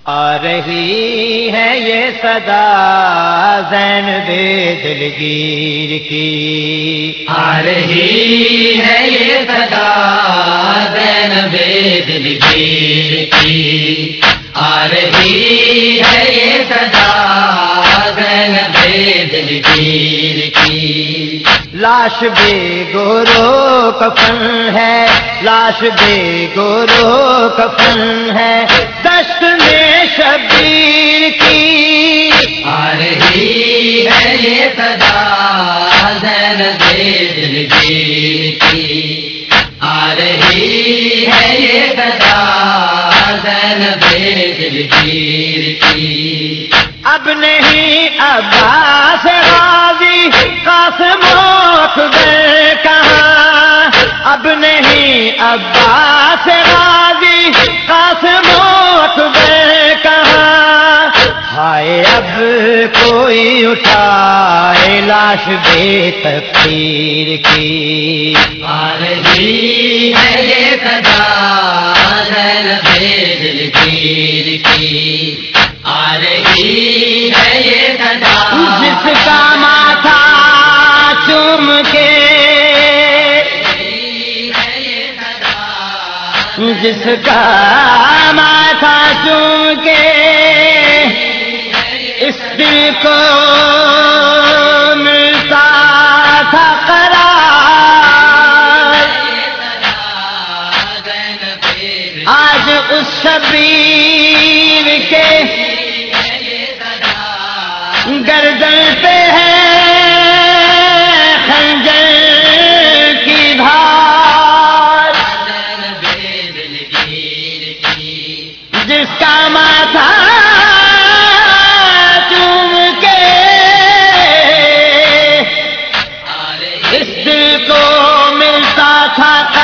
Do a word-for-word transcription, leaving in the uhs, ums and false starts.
آ رہی ہے یہ صدا زینب دلگیر کی، آ رہی ہے یہ صدا زینب دلگیر کی، آ رہی ہے یہ صدا زینب دلگیر کی۔ لاش بے گورو کفن ہے، لاش بے گورو کفن ہے دشت میں شبیر کی، آ رہی ہے یہ صدا زینب دلگیر کی، آ رہی ہے یہ صدا زینب دلگیر کی۔ اب نہیں عباس غازی قاسم و اکبر کہاں، اب نہیں عباس غازی قاسم و اکبر کہاں، ہائے اب کوئی اٹھائے لاش بے تقدیر کی، آ رہی ہے یہ صدا زینب دلگیر کی، آ رہی ہے یہ صدا جس کا ماتھا چوم کے، جس کا ماتھا چوم کے اس دل کو ملتا تھا قرار، آج اس شبیر کے گردن پہ ہے خنجر کی دھار، جس کا ماتھا چوم کے اس دل کو ملتا تھا